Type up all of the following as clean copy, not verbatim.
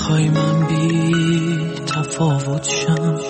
میخوای من بی تفاوت شم،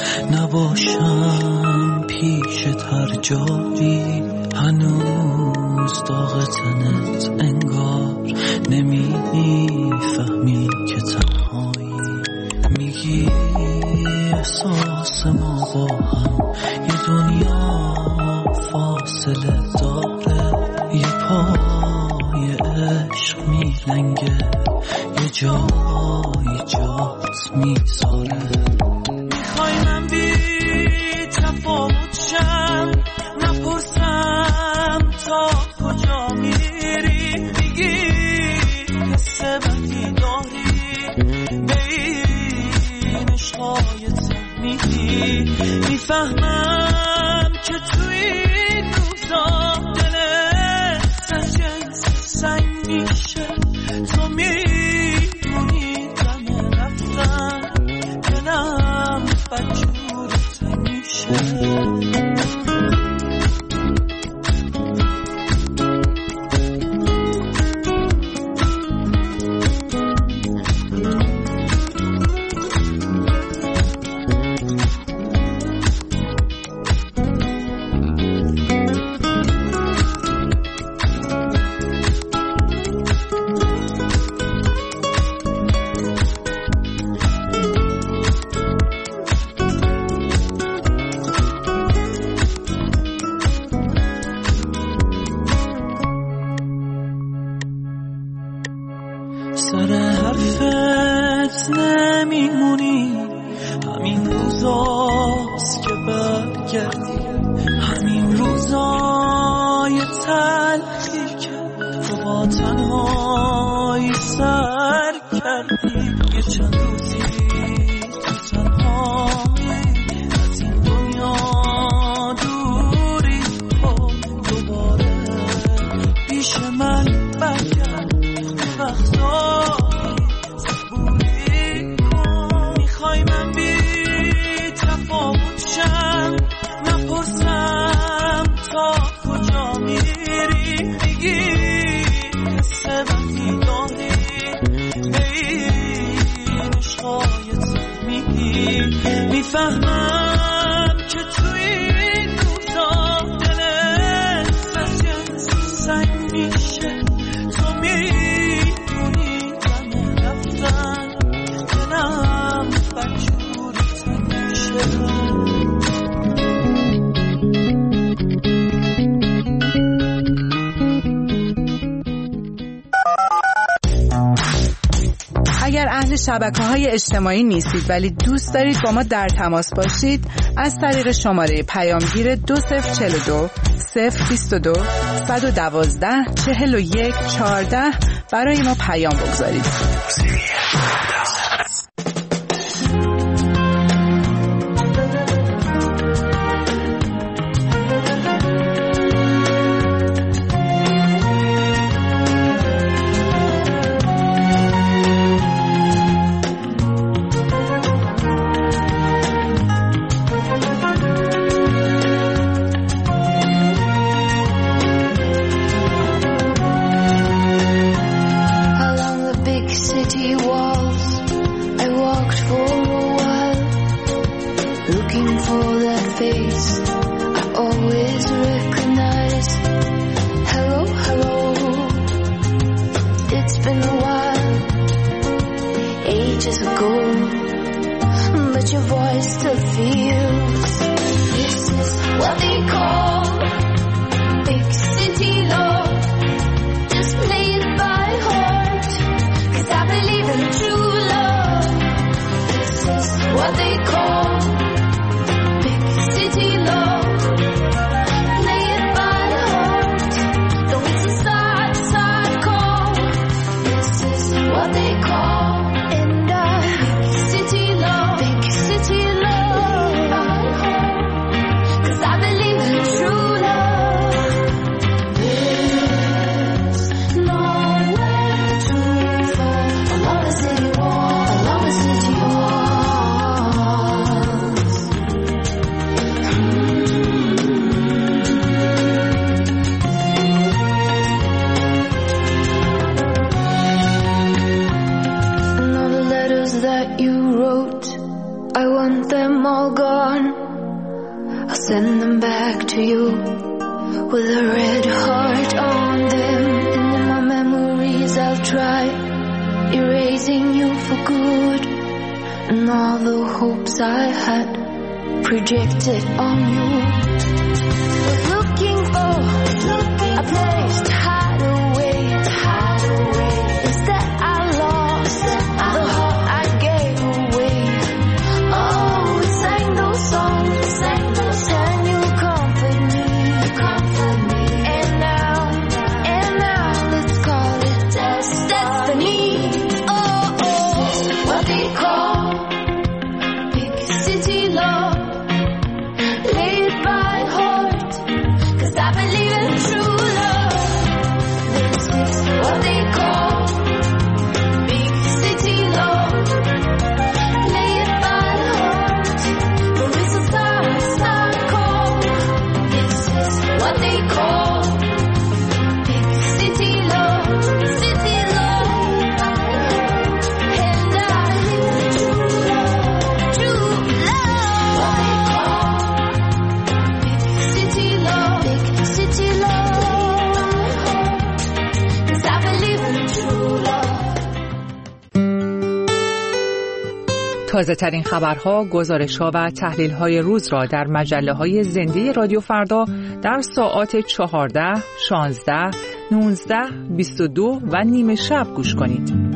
نباشم پیشت هر جایی، هنوز داغ تنت انگار نمیفهمی که تنهایی. میگی احساس ما با هم یه دنیا فاصله داره، یه پای عشق میلنگه، یه جایی جات میذاره. میخوای من بی تفاوت شم، نپرسم تا کجا میری، میگی حس بدی داری بین عشقایت میدی. میفهمم که توی این روزا دلت از جنس سنگ میشه، تو میدونی دم رفتن دلم بدجورت میشه. سر حرفت نمیمونی، همین روزاست که برگردی، همین روزای تلخی که تو با تنهایی سر کردی. یه چند روزی تو تنهایی از این دنیا دوری کن، دوباره پیش من برگرد، وقتایی صبوری کن. میخوای من بی تفاوت شم، نپرسم تا کجا میری، میگی حس بدی داری بین عشقایت میگی. میفهمم که توی این روزا دلت از جنس سنگ میشه، تو میدونی دم رفتن دلم بدجورت میشه. اگر اهل شبکه‌های اجتماعی نیستید ولی دوست دارید با ما در تماس باشید، از طریق شماره پیامگیر 2042 022 112 41 14 برای ما پیام بگذارید. Cause I believe in truth. you wrote, I want them all gone. I'll send them back to you with a red heart on them. And in my memories I'll try erasing you for good, and all the hopes I had projected on you. Was looking for a place to hide away. Instead I lost the heart I gave away. Oh, we sang those songs, and you comfort me. And now let's call it destiny. Oh, what they call big city love, laid by heart, 'cause I believe in true love. This is what they call big city love, laid by heart. The whistle start call. This is what they call big city love, city love. And I live true love. What they call big city love, 'cause I believe in true love. تازه ترین خبرها، گزارش‌ها و تحلیل‌های روز را در مجله‌های زنده رادیو فردا در ساعات 14، 16، 19، 22 و نیم شب گوش کنید.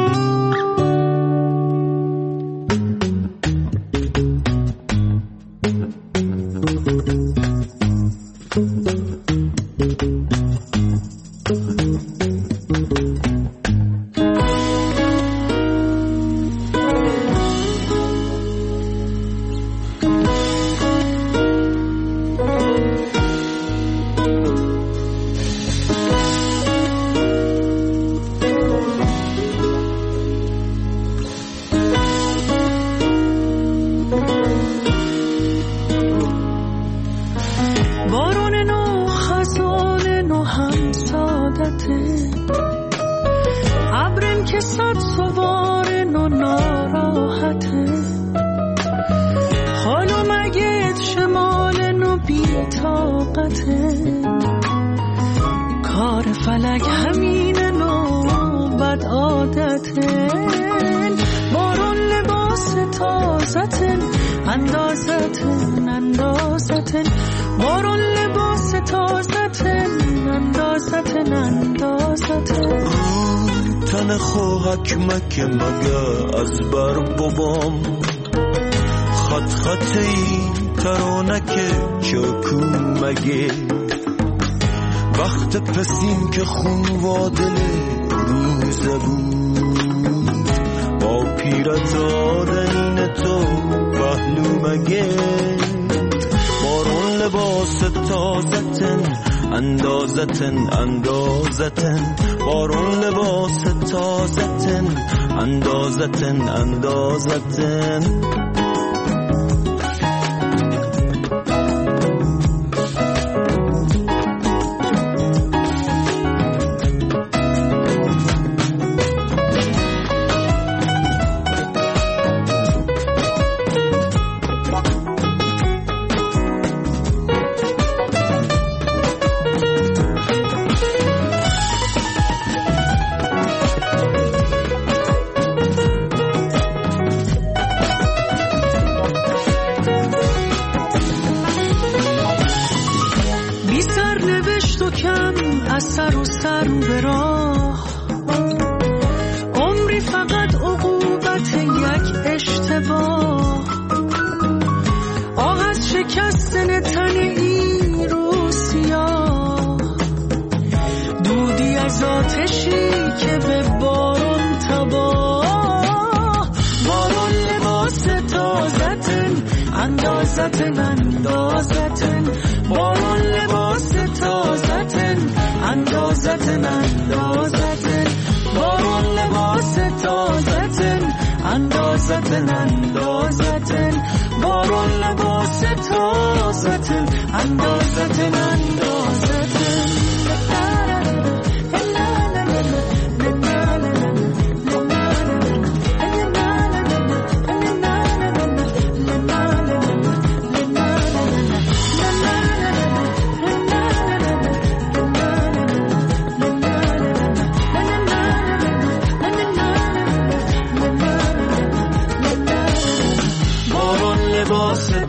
تن خواهک مکه مگه از بر بابام خط خطی ترانک چاکو مگه وقت پسیم که خون و دل روزه بود با پیرت آدنین تو پهلو مگه بارون لباس تازتن اندازتن بارون لباس تازتن اندازتن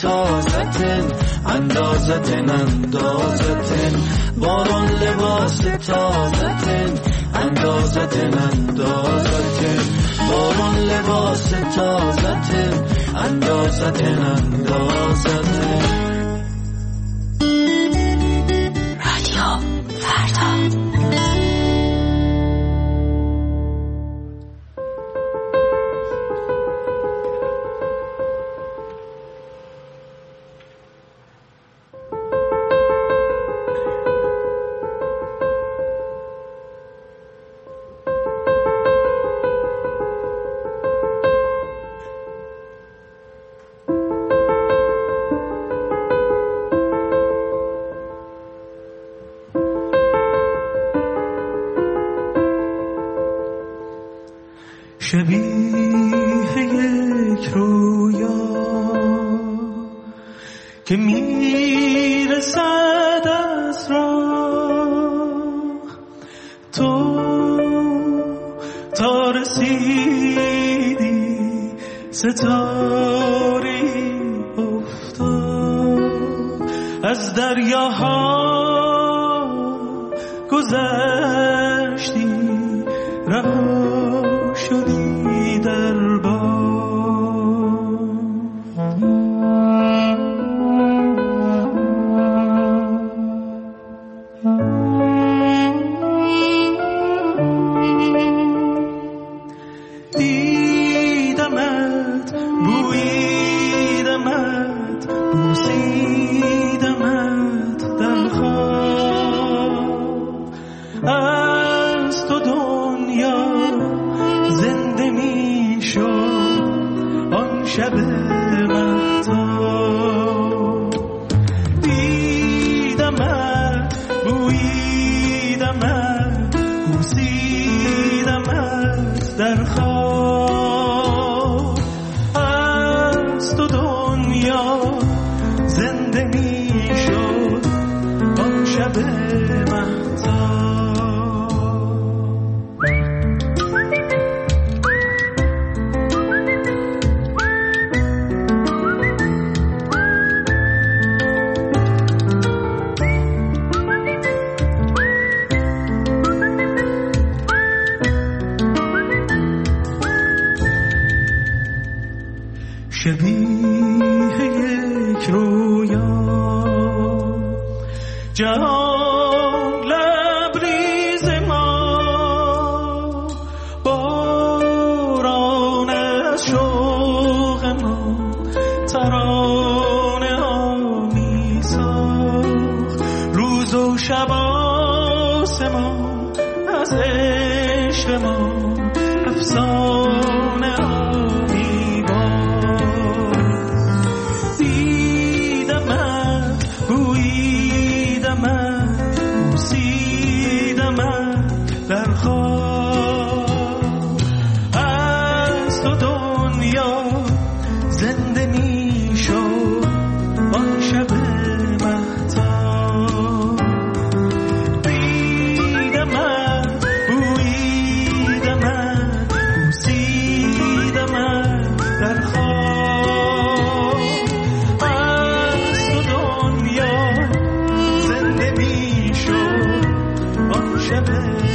تازتن اندازتن اندازتن بارون لباس تازتن اندازتن اندازتن بارون لباس تازتن اندازتن اندازتن رادیو فردا شبیه یک رویا که میرسد از راه تو تا رسیدی ستاری افتاد از دریاها گذشتی رها شدی در باد دیدمت بویدمت بوسیدمت در خواب از تو دنیا زنده می شد آن شب مهتاب دیدمت بویدمت بوسیدمت در خواب از تو دنیا زنده می شد آن شب مهتاب شبیه یک رویا جهان لبریز ما باران از شوق ما ترانه ها می ساخت روز و شب آسمان از عشق ما افسانه ها می دیدمت بویدمت بوسیدمت در خواب از تو دنیا زنده می شد آن شب مهتاب دیدمت بویدمت بوسیدمت در خواب از تو دنیا زنده می شد آن شب